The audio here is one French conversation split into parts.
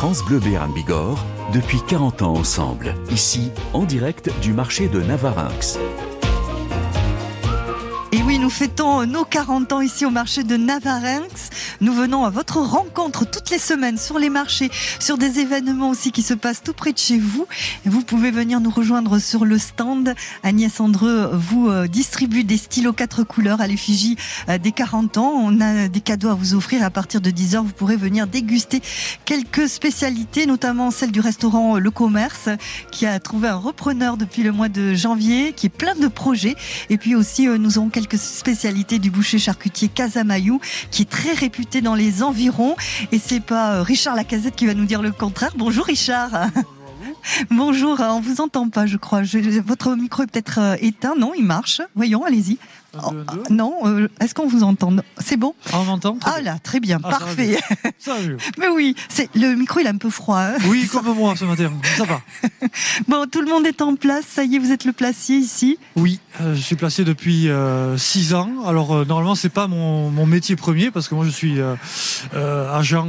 France Bleu Béarn Bigorre, depuis 40 ans ensemble, ici, en direct du marché de Navarinx. Et oui, nous fêtons nos 40 ans ici au marché de Navarinx. Nous venons à votre rencontre toutes les semaines sur les marchés, sur des événements aussi qui se passent tout près de chez vous. Et vous pouvez venir nous rejoindre sur le stand. Agnès Andreu vous distribue des stylos 4 couleurs à l'effigie des 40 ans. On a des cadeaux à vous offrir. À partir de 10h, vous pourrez venir déguster quelques spécialités, notamment celle du restaurant Le Commerce, qui a trouvé un repreneur depuis le mois de janvier, qui est plein de projets. Et puis aussi, nous aurons quelques spécialités du boucher charcutier Casamayou, qui est très réputé dans les environs. Et c'est pas Richard Lacazette qui va nous dire le contraire. Bonjour Richard. Bonjour, on vous entend pas, je crois. Votre micro est peut-être éteint. Non, il marche. Voyons, allez-y. Non, est-ce qu'on vous entend? C'est bon? On m'entend? Ah là, très bien, parfait. Ça va. Mais oui, le micro il est un peu froid. Hein. Oui, comme moi ce matin, ça va. Bon, tout le monde est en place, ça y est, vous êtes le placier ici? Oui, je suis placé depuis 6 ans. Alors normalement c'est pas mon métier premier parce que moi je suis agent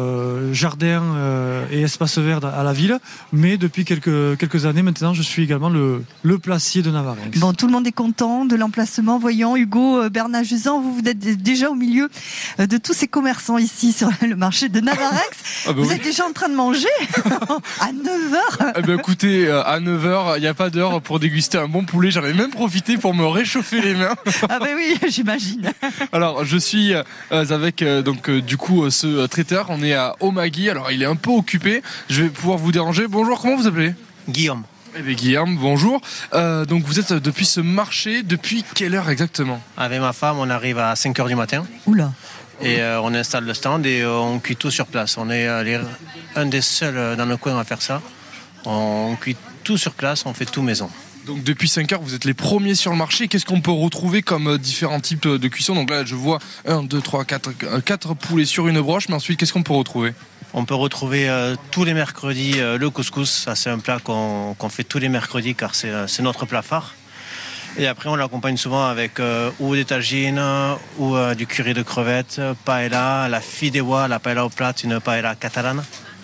jardin et espace vert à la ville. Mais depuis quelques années maintenant, je suis également le placier de Navarinx. Bon, tout le monde est content de l'emplacement. Voyons, Hugo Bernard-Jusan, vous êtes déjà au milieu de tous ces commerçants ici sur le marché de Navarinx. Vous êtes déjà en train de manger à 9h. Eh ben, écoutez, à 9h, il n'y a pas d'heure pour déguster un bon poulet. J'en ai même profité pour me réchauffer les mains. Ah ben oui, j'imagine. Alors, je suis avec du coup ce traiteur. On est à Omagui. Alors, il est un peu occupé. Je vais pouvoir vous déranger. Bonjour, comment vous appelez? Guillaume. Eh bien, Guillaume, bonjour. Donc vous êtes depuis ce marché, depuis quelle heure exactement? Avec ma femme, on arrive à 5h du matin. Oula. Et on installe le stand et on cuit tout sur place. On est un des seuls dans le coin à faire ça. On cuit tout sur place, on fait tout maison. Donc depuis 5 heures, vous êtes les premiers sur le marché. Qu'est-ce qu'on peut retrouver comme différents types de cuisson? Donc là, je vois 1, 2, 3, 4 poulets sur une broche. Mais ensuite, qu'est-ce qu'on peut retrouver? On peut retrouver tous les mercredis le couscous. Ça, c'est un plat qu'on fait tous les mercredis car c'est notre plat phare. Et après, on l'accompagne souvent avec ou des tagines ou du curry de crevettes, paella, la fideuà, la paella aux plates, une paella catalane.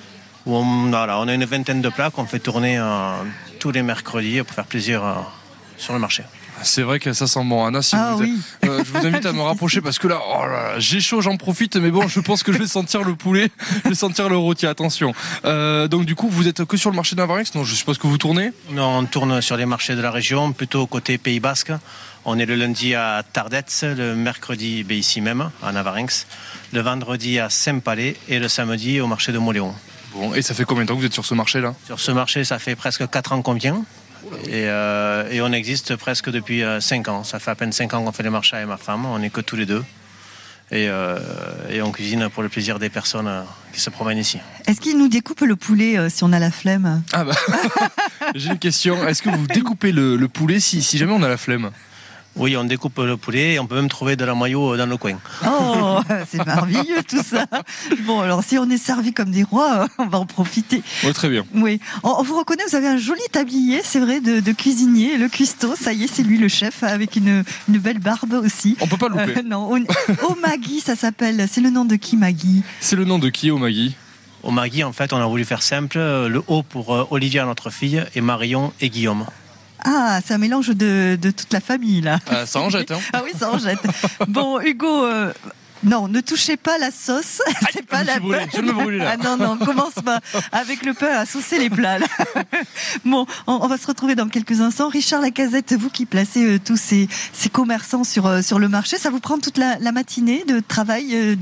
On a une vingtaine de plats qu'on fait tourner tous les mercredis pour faire plaisir sur le marché. C'est vrai que ça sent bon, Anna. Oui. Je vous invite à me rapprocher parce que là, j'ai chaud, j'en profite. Mais bon, je pense que je vais sentir le poulet, je vais sentir le rôti. Attention. Donc du coup, vous êtes que sur le marché de Navarinx? Non, je suppose que vous tournez. Non, on tourne sur les marchés de la région, plutôt côté Pays Basque. On est le lundi à Tardets, le mercredi ici même à Navarinx, le vendredi à Saint-Palais et le samedi au marché de Moléon. Bon, et ça fait combien de temps que vous êtes sur ce marché-là? Sur ce marché, ça fait presque 4 ans qu'on vient. Et on existe presque depuis 5 ans. Ça fait à peine 5 ans qu'on fait les marchés avec ma femme. On n'est que tous les deux. Et on cuisine pour le plaisir des personnes qui se promènent ici. Est-ce qu'il nous découpe le poulet si on a la flemme? Ah bah, j'ai une question. Est-ce que vous découpez le poulet si jamais on a la flemme? Oui, on découpe le poulet et on peut même trouver de la mayo dans le coin. Oh, c'est merveilleux tout ça. Bon, alors si on est servi comme des rois, on va en profiter. Oui, très bien. Oui, on vous reconnaît, vous avez un joli tablier, c'est vrai, de cuisinier, le cuistot, ça y est, c'est lui le chef, avec une belle barbe aussi. On peut pas louper. Non, Omagui, ça s'appelle, c'est le nom de qui, Magui? C'est le nom de qui, Omagui? Omagui, en fait, on a voulu faire simple, le O pour Olivia, notre fille, et Marion et Guillaume. Ah, c'est un mélange de toute la famille, là. Ça en jette, hein. Ah oui, ça en jette. Bon, Hugo, non, ne touchez pas la sauce. C'est pas la bonne. Je me brûle là. Ah non, commence pas avec le pain à saucer les plats, là. Bon, on va se retrouver dans quelques instants. Richard Lacazette, vous qui placez tous ces commerçants sur le marché, ça vous prend toute la matinée de travail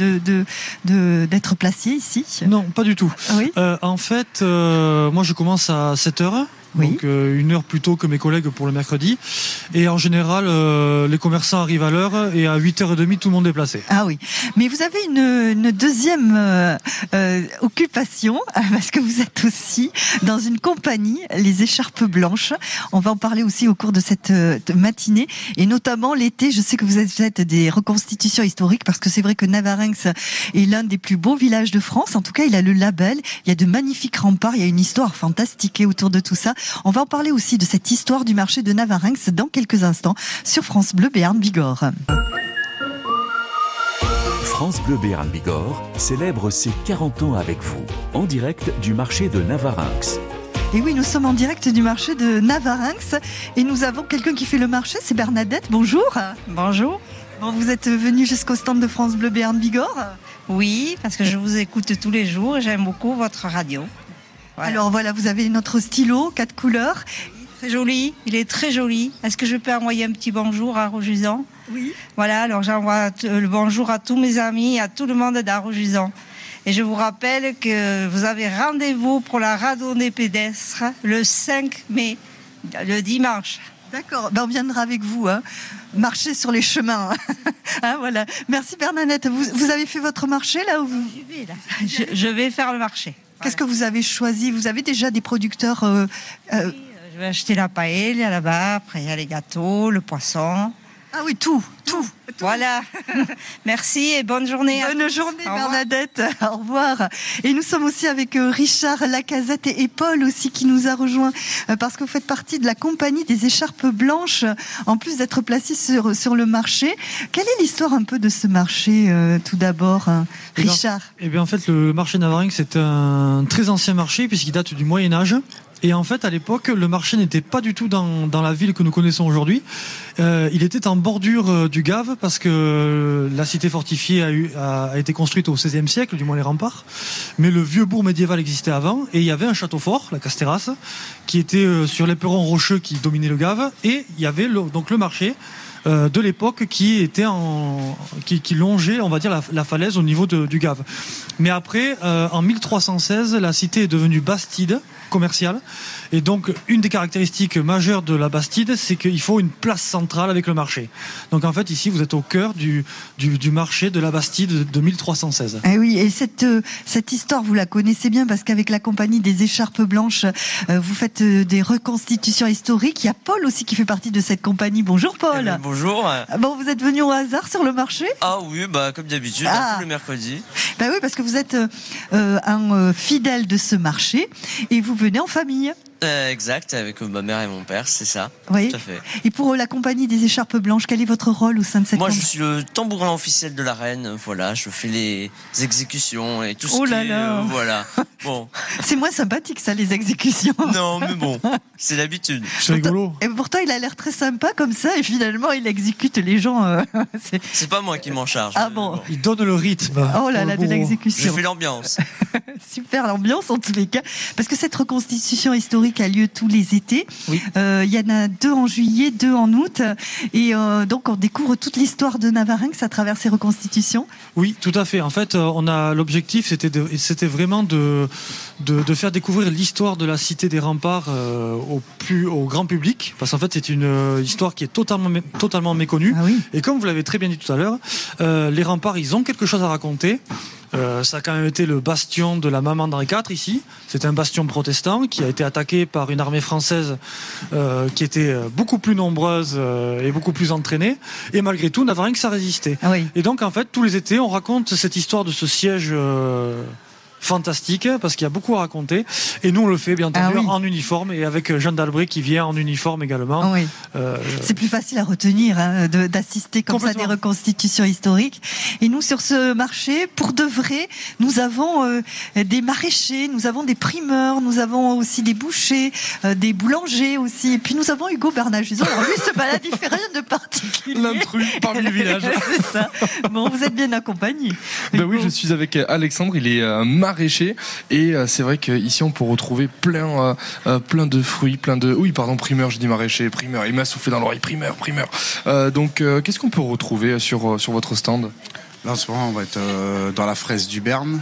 d'être placier ici? Non, pas du tout. Ah oui. En fait, moi je commence à 7h. Oui. Donc 1 heure plus tôt que mes collègues pour le mercredi. Et en général, les commerçants arrivent à l'heure et à 8h30, tout le monde est placé. Ah oui, mais vous avez une deuxième occupation, parce que vous êtes aussi dans une compagnie, les Écharpes Blanches. On va en parler aussi au cours de cette matinée. Et notamment l'été, je sais que vous faites des reconstitutions historiques, parce que c'est vrai que Navarinx est l'un des plus beaux villages de France. En tout cas, il a le label. Il y a de magnifiques remparts. Il y a une histoire fantastique autour de tout ça. On va en parler aussi de cette histoire du marché de Navarinx dans quelques instants sur France Bleu Béarn Bigorre. France Bleu Béarn Bigorre célèbre ses 40 ans avec vous, en direct du marché de Navarinx. Et oui, nous sommes en direct du marché de Navarinx et nous avons quelqu'un qui fait le marché, c'est Bernadette. Bonjour. Bonjour. Bon, vous êtes venue jusqu'au stand de France Bleu Béarn Bigorre. Oui, parce que je vous écoute tous les jours et j'aime beaucoup votre radio. Voilà. Alors voilà, vous avez notre stylo, 4 couleurs. Très joli, il est très joli. Est-ce que je peux envoyer un petit bonjour à Rojusan ? Oui. Voilà, alors j'envoie le bonjour à tous mes amis, à tout le monde d'Arrojusan. Et je vous rappelle que vous avez rendez-vous pour la randonnée pédestre le 5 mai, le dimanche. D'accord, ben on viendra avec vous, marcher sur les chemins. Voilà. Merci Bernadette. Vous avez fait votre marché là ou vous... Je vais faire le marché. Qu'est-ce que vous avez choisi ? Vous avez déjà des producteurs Je vais acheter la paella là-bas, après il y a les gâteaux, le poisson. Ah oui, tout. Voilà. Merci et bonne journée. Bonne journée Bernadette. Au revoir. Et nous sommes aussi avec Richard Lacazette et Paul aussi qui nous a rejoint parce que vous faites partie de la compagnie des écharpes blanches en plus d'être placés sur le marché. Quelle est l'histoire un peu de ce marché tout d'abord, Richard ? Eh bien en fait le marché Navarinx c'est un très ancien marché puisqu'il date du Moyen-Âge. Et en fait, à l'époque, le marché n'était pas du tout dans la ville que nous connaissons aujourd'hui. Il était en bordure du Gave parce que la cité fortifiée a été construite au XVIe siècle, du moins les remparts. Mais le vieux bourg médiéval existait avant et il y avait un château fort, la Casterras, qui était sur l'éperon rocheux qui dominait le Gave. Et il y avait donc le marché de l'époque qui longeait, on va dire, la falaise au niveau du Gave. Mais après, en 1316, la cité est devenue bastide commerciale. Et donc, une des caractéristiques majeures de la Bastide, c'est qu'il faut une place centrale avec le marché. Donc, en fait, ici, vous êtes au cœur du marché de la Bastide de 1316. Eh oui, et cette histoire, vous la connaissez bien parce qu'avec la compagnie des écharpes blanches, vous faites des reconstitutions historiques. Il y a Paul aussi qui fait partie de cette compagnie. Bonjour Paul. Bonjour. Bon, vous êtes venu au hasard sur le marché ? Ah oui, comme d'habitude, tous les mercredis. Ben oui, parce que vous êtes un fidèle de ce marché et vous venez en famille. Exact, avec ma mère et mon père, c'est ça. Oui. Tout à fait. Et pour la compagnie des écharpes blanches, quel est votre rôle au sein de cette compagnie ? Moi, je suis le tambourin officiel de la reine. Voilà, je fais les exécutions et tout ce Oh qui là est... là. Voilà. Bon. C'est moins sympathique ça, les exécutions. Non, mais bon, c'est l'habitude. C'est rigolo. Et pourtant, il a l'air très sympa comme ça et finalement, il exécute les gens. C'est pas moi qui m'en charge. Ah bon. Il donne le rythme. Oh là là, de Je l'exécution. fais l'ambiance. Super l'ambiance en tous les cas. Parce que cette reconstitution historique a lieu tous les étés. Oui. Il y en a 2 en juillet, 2 en août. Et donc on découvre toute l'histoire de Navarinx à travers ces reconstitutions. Oui, tout à fait. En fait, on a l'objectif, c'était vraiment de faire découvrir l'histoire de la cité des remparts au grand public. Parce qu'en fait, c'est une histoire qui est totalement méconnue. Ah oui. Et comme vous l'avez très bien dit tout à l'heure, les remparts, ils ont quelque chose à raconter. Ça a quand même été le bastion de la maman d'Henri IV ici. C'est un bastion protestant qui a été attaqué par une armée française qui était beaucoup plus nombreuse et beaucoup plus entraînée. Et malgré tout, Navarinx a résisté. Ah oui. Et donc en fait, tous les étés, on raconte cette histoire de ce siège fantastique parce qu'il y a beaucoup à raconter. Et nous, on le fait bien entendu en uniforme et avec Jeanne d'Albret qui vient en uniforme également. Ah oui. C'est plus facile à retenir d'assister comme ça à des reconstitutions historiques. Et nous, sur ce marché, pour de vrai, nous avons des maraîchers, nous avons des primeurs, nous avons aussi des bouchers, des boulangers aussi. Et puis nous avons Hugo Bernard-Juson. Alors lui, se balade, il fait rien de particulier. L'intrus parmi le village. C'est ça. Bon, vous êtes bien accompagné. Ben oui, je suis avec Alexandre, il est maraîcher et c'est vrai qu'ici on peut retrouver plein de fruits, primeur, je dis maraîcher, primeur, il m'a soufflé dans l'oreille, primeur. Donc qu'est-ce qu'on peut retrouver sur votre stand ? Là en ce moment on va être dans la fraise du Berne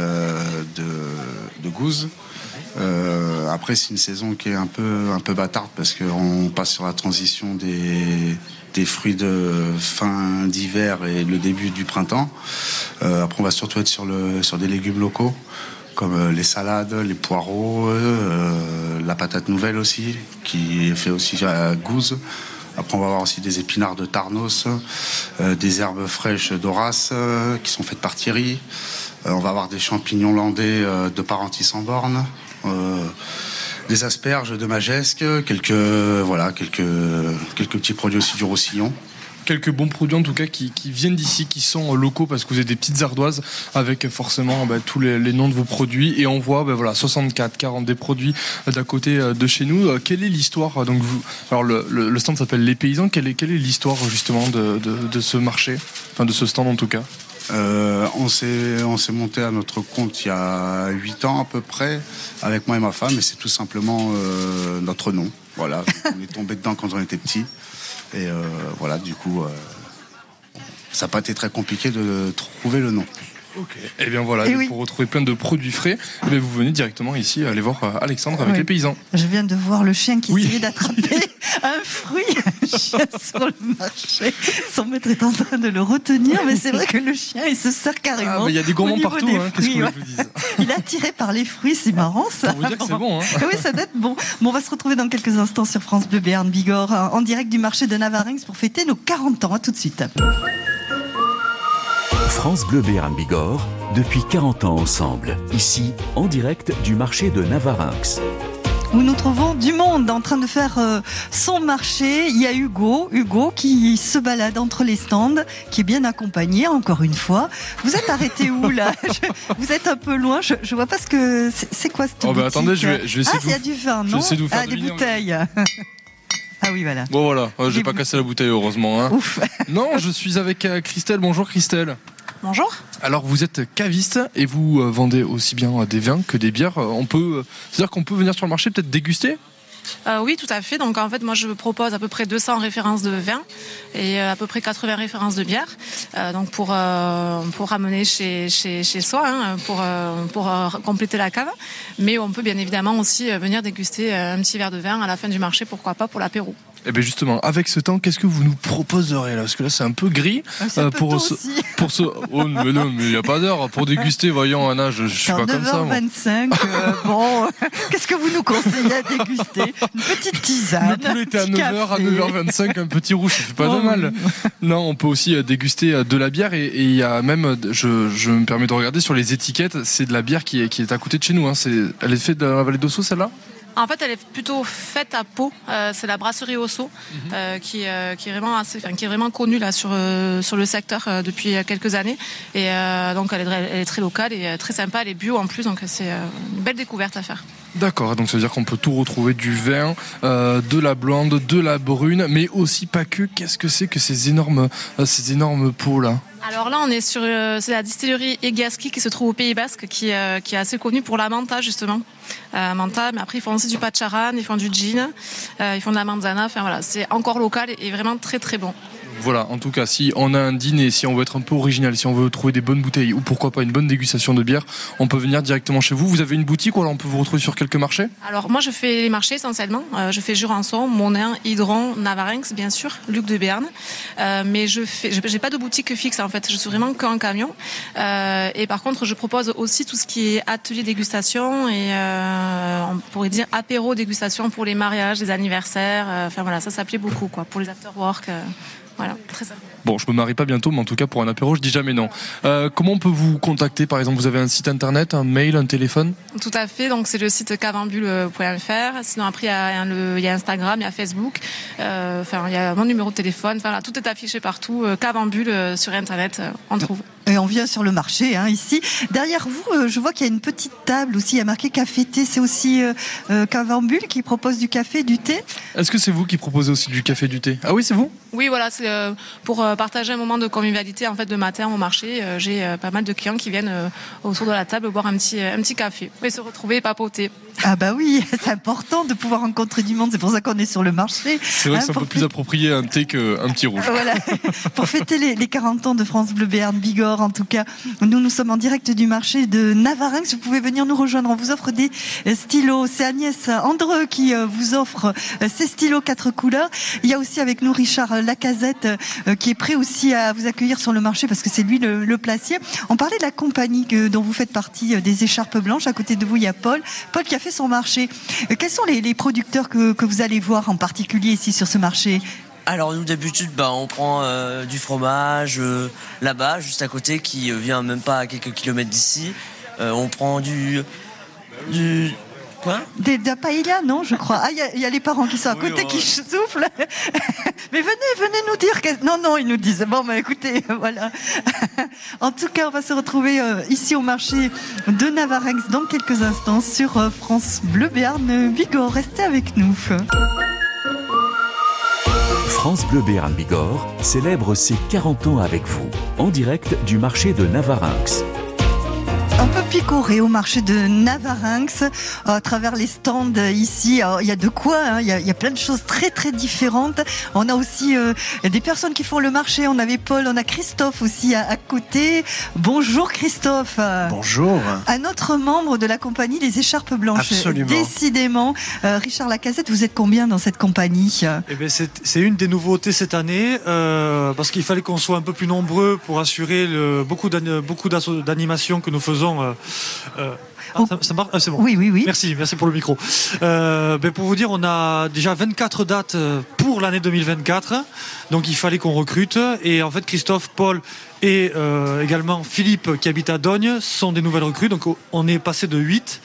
de Gouze. Après c'est une saison qui est un peu bâtarde parce qu'on passe sur la transition des fruits de fin d'hiver et le début du printemps. Après on va surtout être sur des légumes locaux comme les salades, les poireaux, la patate nouvelle aussi qui est fait aussi à Gouze. Après on va avoir aussi des épinards de Tarnos, des herbes fraîches d'Horace qui sont faites par Thierry. On va avoir des champignons landais de Parentis en Borne. Des asperges de Magesque, quelques petits produits aussi du Roussillon. quelques bons produits en tout cas qui viennent d'ici, qui sont locaux, parce que vous avez des petites ardoises avec forcément tous les noms de vos produits, et on voit 64, 40 des produits d'à côté de chez nous. Quelle est l'histoire donc alors le stand s'appelle Les Paysans. Quelle est l'histoire justement de ce marché, enfin de ce stand en tout cas? On s'est monté à notre compte il y a 8 ans à peu près, avec moi et ma femme, et c'est tout simplement notre nom. Voilà, on est tombé dedans quand on était petit, et voilà, du coup, ça n'a pas été très compliqué de trouver le nom. Ok. Et bien voilà, pour retrouver plein de produits frais, vous venez directement ici aller voir Alexandre avec Les Paysans. Je viens de voir le chien qui essayait d'attraper un fruit sur le marché. Son maître est en train de le retenir, mais c'est vrai que le chien il se sert carrément. Il y a des gourmands partout, qu'est-ce que vous dise. Il est attiré par les fruits, c'est marrant ça. Pour vous dire que c'est bon. Oui, ça doit être bon. Bon, on va se retrouver dans quelques instants sur France Bleu Béarn Bigorre en direct du marché de Navarinx pour fêter nos 40 ans. À tout de suite. France Bleu Béarn Bigorre, depuis 40 ans ensemble, ici en direct du marché de Navarinx. Où nous trouvons du monde en train de faire son marché. Il y a Hugo qui se balade entre les stands, qui est bien accompagné encore une fois. Vous êtes arrêté où là? Vous êtes un peu loin, je vois pas ce que c'est quoi cette boutique. Attendez, je vais essayer il y a du vin, non? Des bouteilles. Ah oui, voilà. Bon voilà, j'ai pas cassé la bouteille heureusement. Ouf. Non, je suis avec Christelle. Bonjour Christelle. Bonjour. Alors vous êtes caviste et vous vendez aussi bien des vins que des bières. C'est-à-dire qu'on peut venir sur le marché peut-être déguster? Oui, tout à fait. Donc en fait, moi je propose à peu près 200 références de vin et à peu près 80 références de bière. Donc pour ramener chez soi, pour compléter la cave. Mais on peut bien évidemment aussi venir déguster un petit verre de vin à la fin du marché, pourquoi pas, pour l'apéro. Et bien justement, avec ce temps, qu'est-ce que vous nous proposerez là? Parce que là, c'est un peu gris. pour ce... Oh, mais non, mais il n'y a pas d'heure. Pour déguster, voyons, Anna, je suis pas comme ça. 9h25, bon, qu'est-ce que vous nous conseillez à déguster? Une petite tisane. Le poulet était à 9h, à 9h25, un petit rouge, ça fait pas de mal. Non, on peut aussi déguster de la bière, et il y a même, je me permets de regarder sur les étiquettes, c'est de la bière qui est à côté de chez nous. Elle est faite dans la vallée d'Ossau, celle-là? En fait, elle est plutôt faite à Pau. C'est la brasserie Osso qui est vraiment connue là sur le secteur depuis quelques années. Et donc elle est très locale et très sympa. Elle est bio en plus, donc c'est une belle découverte à faire. D'accord, donc ça veut dire qu'on peut tout retrouver, du vin, de la blonde, de la brune, mais aussi pas que. Qu'est-ce que c'est que ces énormes pots là? Alors là, on est sur c'est la distillerie Egaski qui se trouve au Pays Basque, qui est assez connue pour la manta justement. Manta, mais après ils font aussi du pacharan, ils font du gin, ils font de la manzana. Enfin voilà, c'est encore local et vraiment très très bon. Voilà, en tout cas, si on a un dîner, si on veut être un peu original, si on veut trouver des bonnes bouteilles ou pourquoi pas une bonne dégustation de bière, on peut venir directement chez vous. Vous avez une boutique ou alors on peut vous retrouver sur quelques marchés? Alors moi je fais les marchés essentiellement. Je fais Jurançon, Monin, Hydron, Navarinx bien sûr, Luc de Béarn. Mais j'ai pas de boutique fixe en fait. Je suis vraiment qu'un camion. Et par contre je propose aussi tout ce qui est atelier dégustation et on pourrait dire apéro dégustation pour les mariages, les anniversaires. Enfin voilà, ça plaît beaucoup quoi pour les after work. Voilà, très sympa. Bon, je me marie pas bientôt, mais en tout cas pour un apéro, je dis jamais non. Comment on peut vous contacter? Par exemple, vous avez un site internet, un mail, un téléphone? Tout à fait, donc c'est le site cavambule.fr. Sinon après il y a Instagram, il y a Facebook, il y a mon numéro de téléphone. Enfin là, tout est affiché partout. Cavambule sur internet, on trouve. Et on vient sur le marché, ici. Derrière vous, je vois qu'il y a une petite table aussi, il y a marqué café-thé. C'est aussi Cavambule qui propose du café, du thé. Est-ce que c'est vous qui proposez aussi du café, du thé? Ah oui, c'est vous? Oui, voilà, c'est pour partager un moment de convivialité en fait de matin au marché. J'ai pas mal de clients qui viennent autour de la table boire un petit café et se retrouver et papoter. Ah bah oui, c'est important de pouvoir rencontrer du monde, c'est pour ça qu'on est sur le marché. C'est vrai que c'est un peu plus approprié un thé qu'un petit rouge. Voilà, pour fêter les 40 ans de France Bleu Béarn Bigorre, en tout cas, nous sommes en direct du marché de Navarinx. Vous pouvez venir nous rejoindre, on vous offre des stylos. C'est Agnès Andreux qui vous offre ces stylos 4 couleurs. Il y a aussi avec nous Richard Lacazette qui est prêt aussi à vous accueillir sur le marché parce que c'est lui le placier. On parlait de la compagnie dont vous faites partie, des écharpes blanches. À côté de vous, il y a Paul qui a fait son marché. Quels sont les producteurs que vous allez voir en particulier ici sur ce marché? Alors nous d'habitude on prend du fromage là-bas juste à côté qui vient même pas à quelques kilomètres d'ici. On prend du Quoi? De la paella, non, je crois. Ah, il y a les parents qui sont à côté qui soufflent. Mais venez nous dire. Non, ils nous disent. Bon, écoutez, voilà. En tout cas, on va se retrouver ici au marché de Navarinx dans quelques instants sur France Bleu Béarn Bigorre. Restez avec nous. France Bleu Béarn Bigorre célèbre ses 40 ans avec vous, en direct du marché de Navarinx. Un peu picoré au marché de Navarinx à travers les stands ici. Il y a de quoi, hein. Il y a plein de choses très très différentes. On a aussi des personnes qui font le marché. On avait Paul, on a Christophe aussi à côté. Bonjour Christophe. Bonjour. Un autre membre de la compagnie Les Écharpes Blanches. Absolument. Décidément. Richard Lacazette, vous êtes combien dans cette compagnie? Eh bien, c'est une des nouveautés cette année parce qu'il fallait qu'on soit un peu plus nombreux pour assurer beaucoup d'animations que nous faisons. Ça marche, c'est bon. Oui. Merci pour le micro. Pour vous dire, on a déjà 24 dates pour l'année 2024. Donc il fallait qu'on recrute. Et en fait, Christophe, Paul et également Philippe qui habite à Dogne sont des nouvelles recrues. Donc on est passé de 8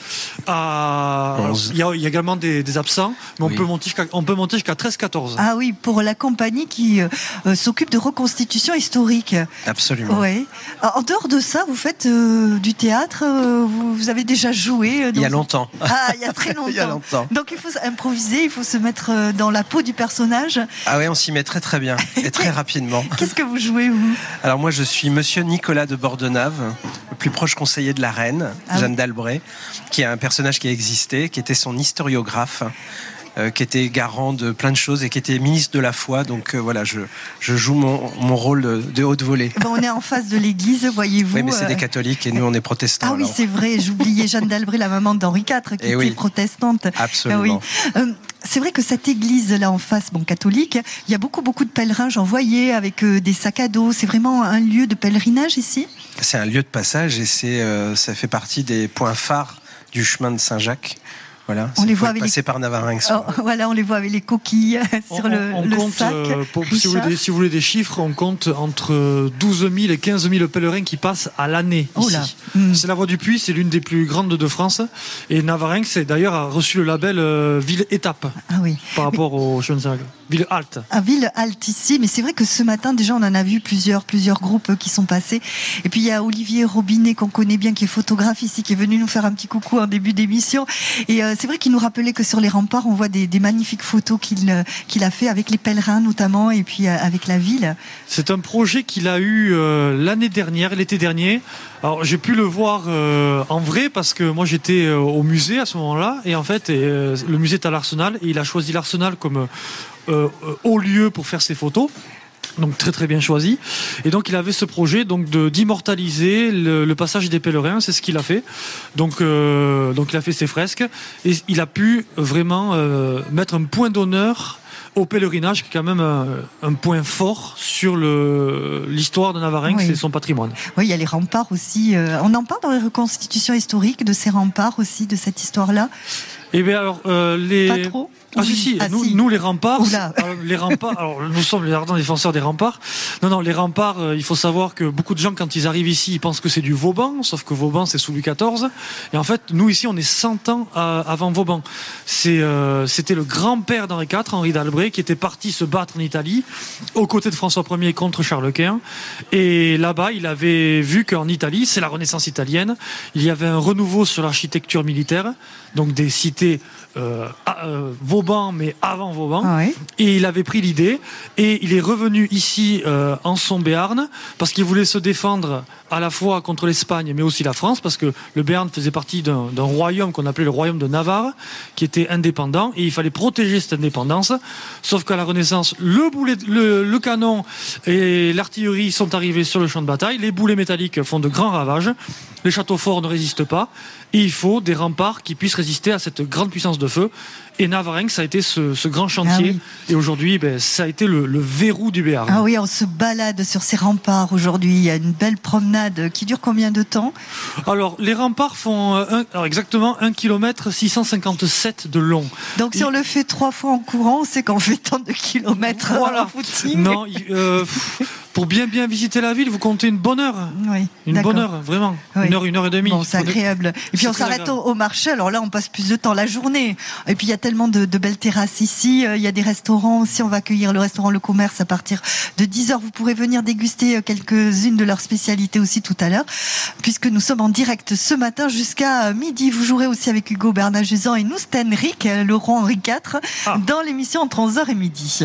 à 11. Il y a également des absents, mais on peut monter jusqu'à 13-14. Ah oui, pour la compagnie qui s'occupe de reconstitution historique. Absolument. Ouais. En dehors de ça, vous faites du théâtre, vous avez déjà joué Il y a longtemps. Ah, il y a très longtemps. Il y a longtemps. Donc il faut improviser, il faut se mettre dans la peau du personnage. Ah oui, on s'y met très très bien et très rapidement. Qu'est-ce que vous jouez, vous? Alors moi, je suis monsieur Nicolas de Bordenave, le plus proche conseiller de la reine, Jeanne d'Albret, qui est un personnage qui a existé, qui était son historiographe, qui était garant de plein de choses et qui était ministre de la foi. Donc voilà, je joue mon rôle de haute volée. On est en face de l'église, voyez-vous. Oui, mais c'est des catholiques et nous, on est protestants. Ah oui, c'est vrai, j'oubliais Jeanne d'Albret, la maman d'Henri IV, qui était protestante. Absolument. Ah oui. C'est vrai que cette église là en face, catholique, il y a beaucoup de pèlerins, j'en voyais, avec des sacs à dos. C'est vraiment un lieu de pèlerinage ici? C'est un lieu de passage et ça fait partie des points phares du chemin de Saint-Jacques. Voilà, on les voit avec par Navarinx. Voilà, on les voit avec les coquilles sur le compte, sac. Si vous voulez des chiffres, on compte entre 12 000 et 15 000 pèlerins qui passent à l'année ici. C'est la Voie du Puy, c'est l'une des plus grandes de France. Et Navarinx, d'ailleurs, a reçu le label ville-étape par rapport au chemin de Saint-Jacques. Ville-halte. Ville-halte ici, mais c'est vrai que ce matin, déjà, on en a vu plusieurs groupes qui sont passés. Et puis, il y a Olivier Robinet, qu'on connaît bien, qui est photographe ici, qui est venu nous faire un petit coucou en début d'émission. Et c'est vrai qu'il nous rappelait que sur les remparts, on voit des magnifiques photos qu'il a fait avec les pèlerins, notamment, et puis avec la ville. C'est un projet qu'il a eu l'année dernière, l'été dernier. Alors, j'ai pu le voir en vrai parce que moi, j'étais au musée à ce moment-là. Et en fait, le musée est à l'Arsenal. Et il a choisi l'Arsenal comme haut lieu pour faire ses photos. Donc très très bien choisi. Et donc il avait ce projet d'immortaliser le passage des pèlerins, c'est ce qu'il a fait. Donc il a fait ses fresques et il a pu vraiment mettre un point d'honneur au pèlerinage, qui est quand même un point fort sur l'histoire de Navarinx et son patrimoine. Oui, il y a les remparts aussi. On en parle dans les reconstitutions historiques de ces remparts aussi, de cette histoire-là. Eh bien alors pas trop. Nous les remparts, alors nous sommes les ardents défenseurs des remparts. Non, les remparts, il faut savoir que beaucoup de gens, quand ils arrivent ici, ils pensent que c'est du Vauban, sauf que Vauban c'est sous Louis XIV. Et en fait, nous ici, on est 100 ans avant Vauban. C'était le grand-père d'Henri IV, Henri d'Albret, qui était parti se battre en Italie, aux côtés de François Ier contre Charles Quint. Et là-bas, il avait vu qu'en Italie, c'est la Renaissance italienne, il y avait un renouveau sur l'architecture militaire, donc des cités Vauban, mais avant Vauban. Et il avait pris l'idée et il est revenu ici en son Béarn parce qu'il voulait se défendre à la fois contre l'Espagne mais aussi la France, parce que le Béarn faisait partie d'un royaume qu'on appelait le royaume de Navarre, qui était indépendant, et il fallait protéger cette indépendance. Sauf qu'à la Renaissance, le canon et l'artillerie sont arrivés sur le champ de bataille, les boulets métalliques font de grands ravages, les châteaux forts ne résistent pas, et il faut des remparts qui puissent résister à cette grande puissance de feu. Et Navarinx, ça a été ce grand chantier. Et aujourd'hui, ça a été le verrou du Béarn. Ah oui, on se balade sur ces remparts aujourd'hui. Il y a une belle promenade qui dure combien de temps? Alors, les remparts font exactement 1 km 657 de long. Donc, si on le fait 3 fois en courant, on sait qu'on fait tant de kilomètres en footing. Non, Pour bien visiter la ville, vous comptez une bonne heure. Oui, une bonne heure, vraiment. Oui. Une heure et demie. Bon, c'est agréable. Et puis on s'arrête au marché. Alors là, on passe plus de temps la journée. Et puis il y a tellement de belles terrasses ici. Il y a des restaurants aussi. On va accueillir le restaurant Le Commerce à partir de 10h. Vous pourrez venir déguster quelques-unes de leurs spécialités aussi tout à l'heure, puisque nous sommes en direct ce matin jusqu'à midi. Vous jouerez aussi avec Hugo Bernard-Juzan et nous, Stenrick, le roi Henri IV, dans l'émission entre 11h et midi.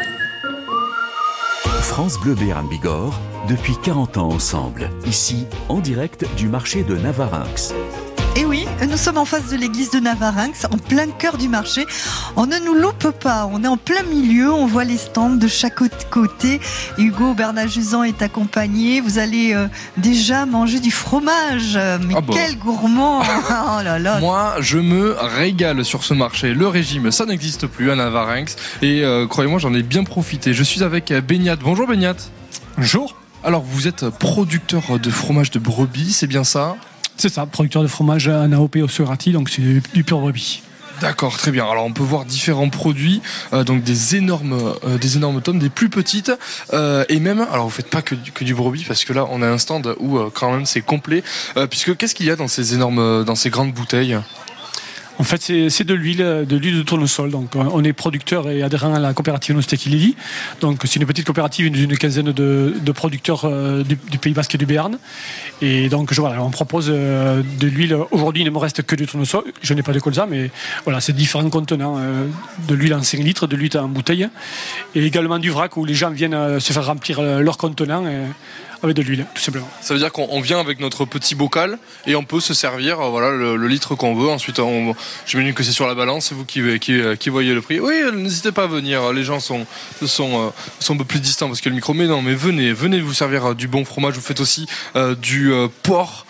France Bleu Béarn Bigorre, depuis 40 ans ensemble, ici, en direct du marché de Navarinx. Et oui, nous sommes en face de l'église de Navarinx, en plein cœur du marché. On ne nous loupe pas, on est en plein milieu, on voit les stands de chaque côté. Hugo Bernard-Juzan est accompagné. Vous allez déjà manger du fromage. Mais quel gourmand. Oh là là. Moi, je me régale sur ce marché. Le régime, ça n'existe plus à Navarinx. Et croyez-moi, j'en ai bien profité. Je suis avec Beignat. Bonjour Beignat. Bonjour. Alors, vous êtes producteur de fromage de brebis, c'est bien ça ? C'est ça, producteur de fromage en AOP Osserati, donc c'est du pur brebis. D'accord, très bien. Alors on peut voir différents produits, donc des énormes tomes, des plus petites, et même. Alors vous faites pas que du brebis, parce que là on a un stand où quand même c'est complet. Puisque qu'est-ce qu'il y a dans ces grandes bouteilles ? En fait, c'est de l'huile de tournesol. Donc, on est producteur et adhérent à la coopérative Nostekilili. Donc, c'est une petite coopérative d'une quinzaine de producteurs du Pays Basque et du Béarn. Et donc, on propose de l'huile. Aujourd'hui, il ne me reste que du tournesol. Je n'ai pas de colza, mais voilà, c'est différents contenants. De l'huile en 5 litres, de l'huile en bouteille. Et également du vrac où les gens viennent se faire remplir leurs contenants. Avec de l'huile, tout simplement. Ça veut dire qu'on vient avec notre petit bocal et on peut se servir le litre qu'on veut. Ensuite, j'imagine que c'est sur la balance, c'est vous qui voyez le prix. Oui, n'hésitez pas à venir. Les gens sont un peu plus distants parce que le micro. Mais non, mais venez vous servir du bon fromage. Vous faites aussi du porc,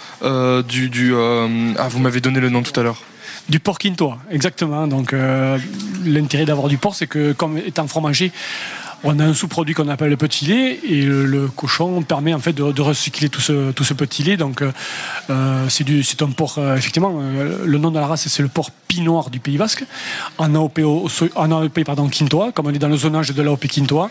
vous m'avez donné le nom tout à l'heure. Du porc quintois, exactement. Donc, l'intérêt d'avoir du porc, c'est que comme étant fromager, on a un sous-produit qu'on appelle le petit lait et le cochon permet en fait de recycler tout ce petit lait. Donc c'est un porc effectivement. Le nom de la race c'est le porc Pinot du Pays Basque en AOP quintois, comme on est dans le zonage de l'AOP quintois.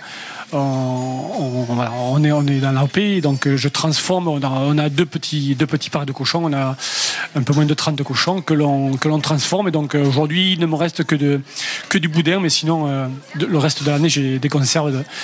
On est dans l'AOP, donc je transforme. On a deux petits parts de cochons. On a un peu moins de 30 cochons que l'on transforme. Et donc aujourd'hui il ne me reste que du boudin, mais sinon le reste de l'année j'ai des conserves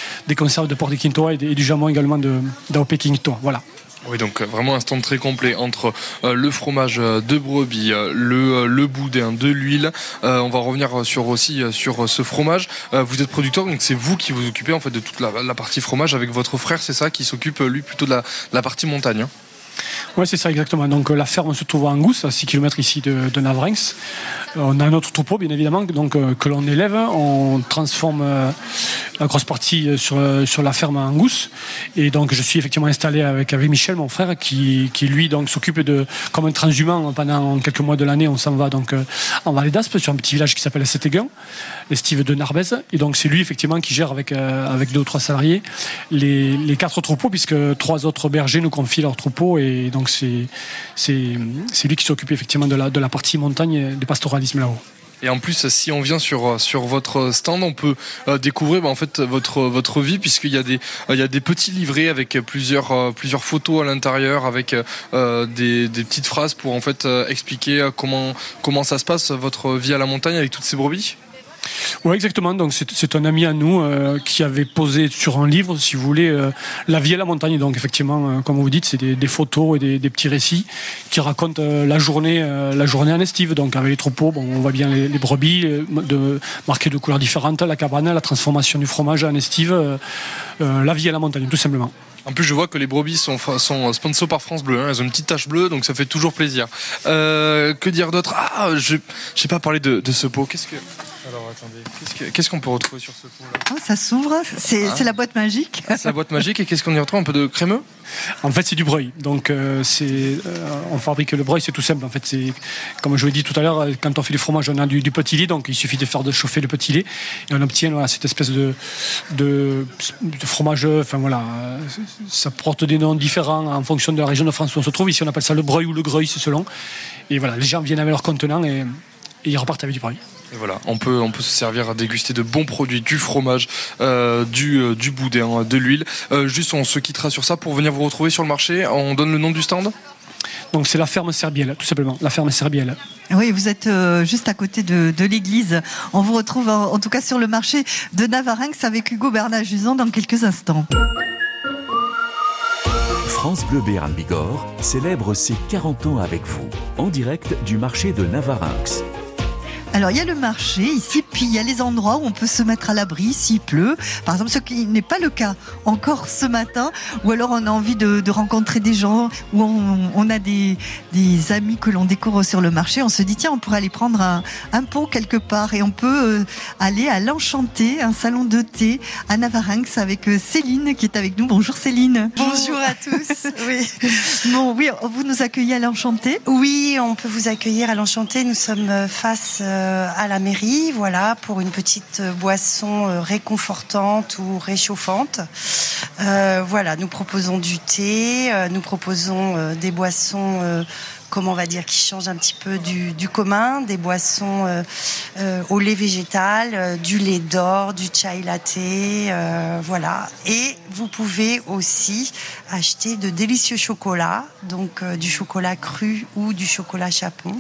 de porc de quintois et du jambon également d'AOP quintois. Voilà. Oui, donc vraiment un stand très complet entre le fromage de brebis, le boudin, de l'huile. On va revenir sur ce fromage. Vous êtes producteur, donc c'est vous qui vous occupez en fait de toute la partie fromage avec votre frère, c'est ça, qui s'occupe lui plutôt de la partie montagne. Hein. Oui, c'est ça exactement. Donc la ferme se trouve à Angous, à 6 km ici de Navarinx. On a un autre troupeau, bien évidemment, donc, que l'on élève. On transforme la grosse partie sur la ferme à Angous. Et donc je suis effectivement installé avec Michel, mon frère, qui lui donc s'occupe comme un transhumant pendant quelques mois de l'année. On s'en va donc en Vallée d'Aspe, sur un petit village qui s'appelle Sétéguin, l'estive de Narbez. Et donc c'est lui effectivement qui gère avec 2 ou 3 salariés les 4 troupeaux, puisque 3 autres bergers nous confient leurs troupeaux. Et donc c'est lui qui s'occupe effectivement de la partie montagne et du pastoralisme là-haut. Et en plus, si on vient sur votre stand, on peut découvrir en fait votre vie, puisqu'il y a des petits livrets avec plusieurs photos à l'intérieur, avec des petites phrases pour en fait expliquer comment ça se passe votre vie à la montagne avec toutes ces brebis. Oui, exactement. Donc c'est un ami à nous qui avait posé sur un livre, si vous voulez, la vie à la montagne. Donc effectivement, comme vous dites, c'est des photos et des petits récits qui racontent la journée en estive. Donc avec les troupeaux, on voit bien les brebis marquées de couleurs différentes, la cabane, la transformation du fromage en estive, la vie à la montagne, tout simplement. En plus, je vois que les brebis sont sponsors par France Bleu. Hein. Elles ont une petite tache bleue, donc ça fait toujours plaisir. Que dire d'autre ? Je n'ai pas parlé de ce pot. Alors attendez, qu'est-ce qu'on peut retrouver sur ce pot là ? Ça s'ouvre, c'est la boîte magique. C'est la boîte magique, et qu'est-ce qu'on y retrouve ? Un peu de crémeux ? En fait, c'est du breuil. Donc, on fabrique le breuil, c'est tout simple. En fait, c'est comme je vous l'ai dit tout à l'heure, quand on fait du fromage, on a du petit lait, donc il suffit de faire chauffer le petit lait et on obtient cette espèce de fromage. Enfin voilà, ça porte des noms différents en fonction de la région de France où on se trouve. Ici, on appelle ça le breuil ou le greuil, c'est selon. Et voilà, les gens viennent avec leur contenant et ils repartent avec du breuil. Et voilà, on peut se servir à déguster de bons produits, du fromage, du boudin, de l'huile. Juste, on se quittera sur ça pour venir vous retrouver sur le marché. On donne le nom du stand ? Donc c'est la ferme Serbielle, tout simplement, la ferme Serbielle. Oui, vous êtes juste à côté de l'église. On vous retrouve en tout cas sur le marché de Navarinx avec Hugo Bernat-Jusan dans quelques instants. France Bleu Béarn Bigorre célèbre ses 40 ans avec vous, en direct du marché de Navarinx. Alors il y a le marché ici, puis il y a les endroits où on peut se mettre à l'abri s'il pleut. Par exemple, ce qui n'est pas le cas encore ce matin, ou alors on a envie de rencontrer des gens, ou on a des amis que l'on découvre sur le marché. On se dit tiens, on pourrait aller prendre un pot quelque part, et on peut aller à l'Enchanté, un salon de thé à Navarinx avec Céline qui est avec nous. Bonjour Céline. Bonjour à tous. Oui. Bon, oui, vous nous accueillez à l'Enchanté. Oui, on peut vous accueillir à l'Enchanté. Nous sommes face à la mairie, voilà, pour une petite boisson réconfortante ou réchauffante. Voilà, nous proposons du thé, nous proposons des boissons comment on va dire, qui changent un petit peu du commun, des boissons au lait végétal, du lait d'or, du chai latte, voilà. Et vous pouvez aussi acheter de délicieux chocolats, donc du chocolat cru ou du chocolat chapon.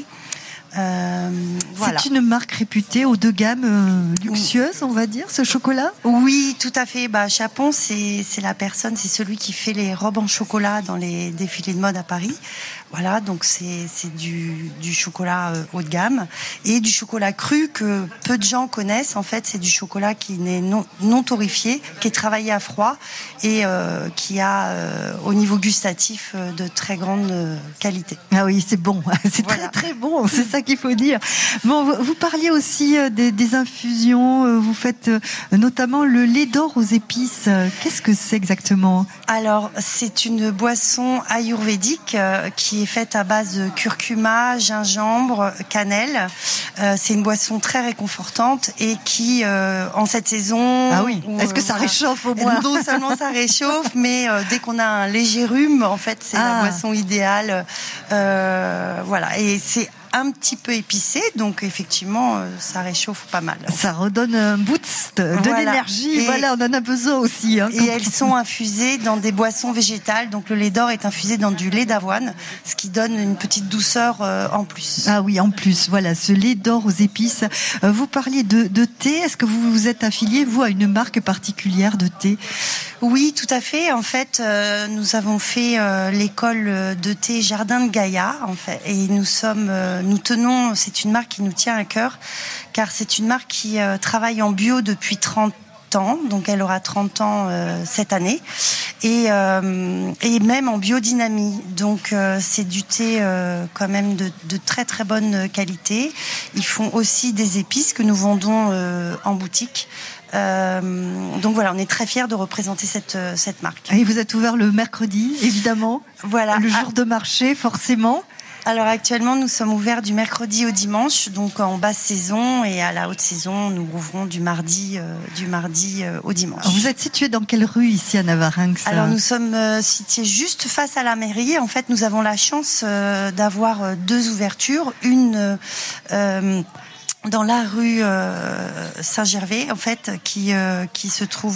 Voilà. C'est une marque réputée haut de gamme, luxueuse, on va dire, ce chocolat ? Oui, tout à fait. Chapon, c'est la personne, c'est celui qui fait les robes en chocolat dans les défilés de mode à Paris. Voilà, donc c'est du chocolat haut de gamme et du chocolat cru que peu de gens connaissent. En fait, c'est du chocolat qui n'est non torréfié, qui est travaillé à froid et qui a au niveau gustatif de très grande qualité. Ah oui, c'est bon, c'est voilà. Très très bon, c'est ça qu'il faut dire. Bon, vous parliez aussi des infusions, vous faites notamment le lait d'or aux épices. Qu'est-ce que c'est exactement ? Alors, c'est une boisson ayurvédique qui est faite à base de curcuma, gingembre, cannelle. C'est une boisson très réconfortante et qui, en cette saison... Ah oui, est-ce que ça réchauffe au moins ? Non seulement ça réchauffe, mais dès qu'on a un léger rhume, en fait, c'est la boisson idéale. Voilà, et c'est un petit peu épicé, donc effectivement, ça réchauffe pas mal. Ça redonne un boost de l'énergie. Et voilà, on en a besoin aussi. Hein, et elles sont infusées dans des boissons végétales. Donc le lait d'or est infusé dans du lait d'avoine, ce qui donne une petite douceur en plus. Ah oui, en plus, voilà, ce lait d'or aux épices. Vous parliez de thé. Est-ce que vous vous êtes affilié, vous, à une marque particulière de thé ? Oui, tout à fait. En fait, nous avons fait l'école de thé Jardin de Gaïa, en fait, et nous tenons, c'est une marque qui nous tient à cœur, car c'est une marque qui travaille en bio depuis 30 ans, donc elle aura 30 ans cette année, et même en biodynamie. Donc c'est du thé quand même de très très bonne qualité. Ils font aussi des épices que nous vendons en boutique. Donc voilà, on est très fiers de représenter cette marque. Et vous êtes ouvert le mercredi, évidemment. Voilà. Le jour de marché, forcément. Alors actuellement, nous sommes ouverts du mercredi au dimanche, donc en basse saison, et à la haute saison, nous rouvrons du mardi au dimanche. Alors vous êtes situé dans quelle rue ici à Navarinx ? Alors nous sommes situés juste face à la mairie. En fait, nous avons la chance d'avoir deux ouvertures, une dans la rue Saint-Gervais, en fait, qui se trouve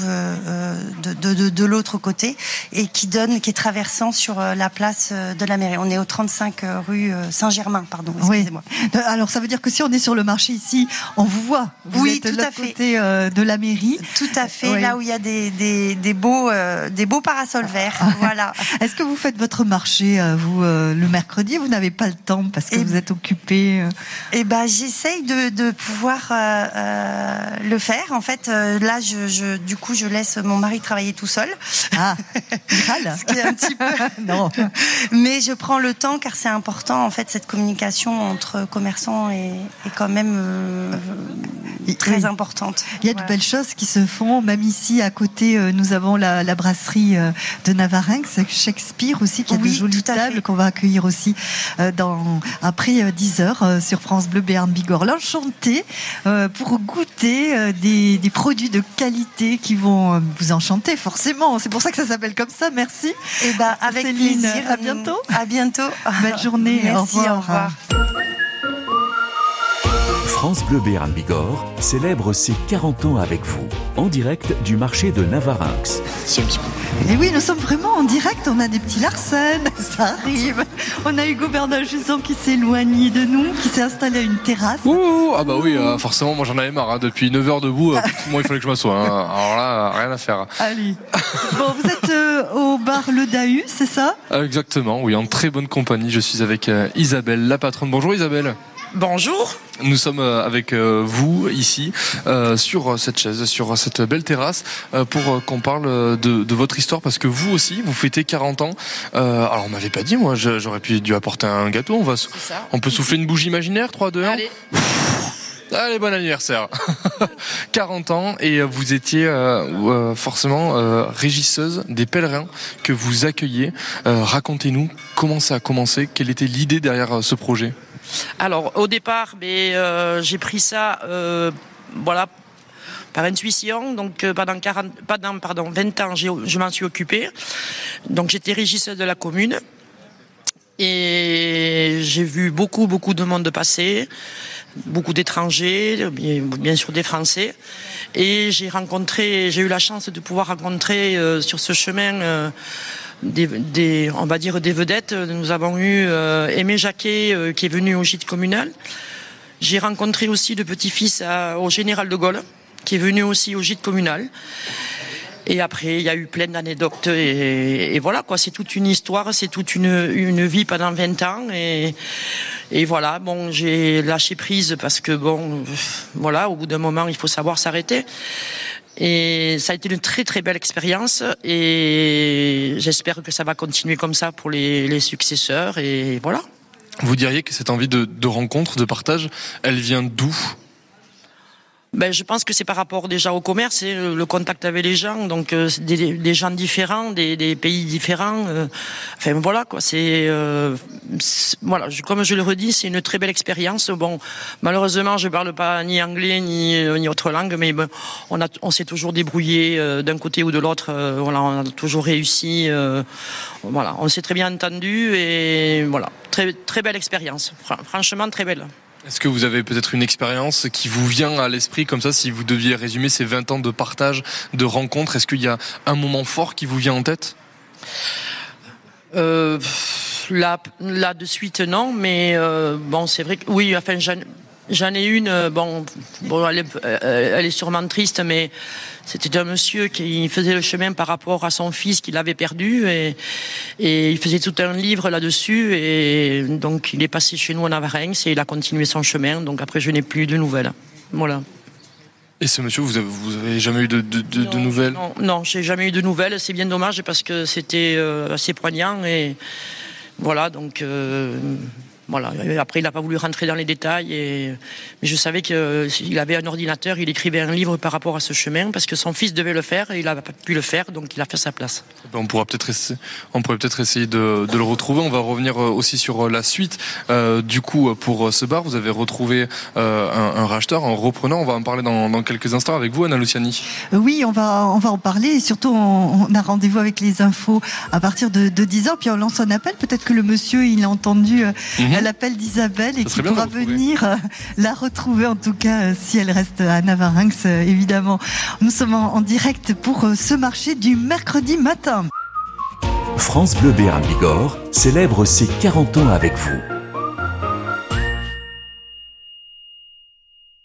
de l'autre côté et qui est traversant sur la place de la mairie. On est au 35 rue Saint-Germain, pardon, excusez-moi. Oui. Alors ça veut dire que si on est sur le marché ici, on vous voit. Vous êtes de l'autre côté de la mairie. Tout à fait, oui. Là où il y a des beaux parasols verts. Voilà. Est-ce que vous faites votre marché, vous, le mercredi ? Vous n'avez pas le temps parce que vous êtes occupé. J'essaye de pouvoir le faire. En fait, là, du coup, je laisse mon mari travailler tout seul. Ah, ce qui est un petit peu... Non. Mais je prends le temps car c'est important. En fait, cette communication entre commerçants est quand même très importante. Il y a de belles choses qui se font. Même ici, à côté, nous avons la brasserie de Navarinx, Shakespeare aussi, qui a de jolies tables qu'on va accueillir aussi après 10h sur France Bleu Béarn Bigorre. L'Enchanté, pour goûter des produits de qualité qui vont vous enchanter, forcément. C'est pour ça que ça s'appelle comme ça. Merci. Et avec Céline, plaisir. à bientôt. À bientôt. Belle journée. Merci, au revoir. France Bleu Béarn Bigorre célèbre ses 40 ans avec vous, en direct du marché de Navarinx. C'est un petit peu. Et oui, nous sommes vraiment en direct, on a des petits Larsen, ça arrive. On a Hugo Bernard-Jusant qui s'est éloigné de nous, qui s'est installé à une terrasse. Ah bah oui, forcément, moi j'en avais marre, depuis 9 heures debout, moi il fallait que je m'assoie. Alors là, rien à faire. Allez. Bon, vous êtes au bar Le Dahu, c'est ça ? Exactement, oui, en très bonne compagnie. Je suis avec Isabelle, la patronne. Bonjour Isabelle. Bonjour. Nous sommes avec vous ici sur cette chaise, sur cette belle terrasse pour qu'on parle de votre histoire, parce que vous aussi vous fêtez 40 ans. Alors on m'avait pas dit, moi j'aurais dû apporter un gâteau. On peut souffler une bougie imaginaire. 3, 2, 1. Allez, bon anniversaire. 40 ans, et vous étiez forcément régisseuse des pèlerins que vous accueillez. Racontez-nous comment ça a commencé, quelle était l'idée derrière ce projet. Alors au départ, j'ai pris ça par intuition. Donc pendant 20 ans, je m'en suis occupée. Donc j'étais régisseuse de la commune et j'ai vu beaucoup de monde passer, beaucoup d'étrangers, bien sûr des Français. Et j'ai eu la chance de pouvoir rencontrer sur ce chemin on va dire des vedettes. Nous avons eu Aimé Jacquet qui est venu au gîte communal. J'ai rencontré aussi le petit-fils au général de Gaulle qui est venu aussi au gîte communal. Et après, il y a eu plein d'anecdotes et voilà quoi. C'est toute une histoire, c'est toute une vie pendant 20 ans et voilà. Bon, j'ai lâché prise parce que au bout d'un moment, il faut savoir s'arrêter. Et ça a été une très très belle expérience et j'espère que ça va continuer comme ça pour les successeurs et voilà. Vous diriez que cette envie de rencontre, de partage, elle vient d'où ? Je pense que c'est par rapport déjà au commerce, le contact avec les gens, donc des gens différents, des pays différents. Voilà quoi. Comme je le redis, c'est une très belle expérience. Bon, malheureusement, je parle pas ni anglais ni autre langue, mais on s'est toujours débrouillé d'un côté ou de l'autre. On a toujours réussi. On s'est très bien entendu et voilà, très très belle expérience. Franchement, très belle. Est-ce que vous avez peut-être une expérience qui vous vient à l'esprit comme ça, si vous deviez résumer ces 20 ans de partage, de rencontres, est-ce qu'il y a un moment fort qui vous vient en tête ? Là de suite non, mais c'est vrai que oui, enfin j'en ai une, elle est sûrement triste, mais c'était un monsieur qui faisait le chemin par rapport à son fils qu'il avait perdu et il faisait tout un livre là-dessus et donc il est passé chez nous à Navarinx et il a continué son chemin, donc après je n'ai plus de nouvelles. Voilà. Et ce monsieur, vous avez jamais eu de nouvelles ? Non, j'ai jamais eu de nouvelles, c'est bien dommage parce que c'était assez poignant et voilà, donc... Voilà. Après, il n'a pas voulu rentrer dans les détails, mais je savais qu'il avait un ordinateur, il écrivait un livre par rapport à ce chemin, parce que son fils devait le faire et il n'a pas pu le faire, donc il a fait sa place. On pourrait peut-être essayer de le retrouver. On va revenir aussi sur la suite. Du coup, pour ce bar, vous avez retrouvé un racheteur, un repreneur. On va en parler dans quelques instants avec vous, Anna Luciani. Oui, on va en parler et surtout on a rendez-vous avec les infos à partir de 10h, puis on lance un appel. Peut-être que le monsieur, il a entendu l'appel d'Isabelle et qui pourra venir la retrouver, en tout cas si elle reste à Navarinx, évidemment. Nous sommes en direct pour ce marché du mercredi matin. France Bleu Béarn Bigorre célèbre ses 40 ans avec vous.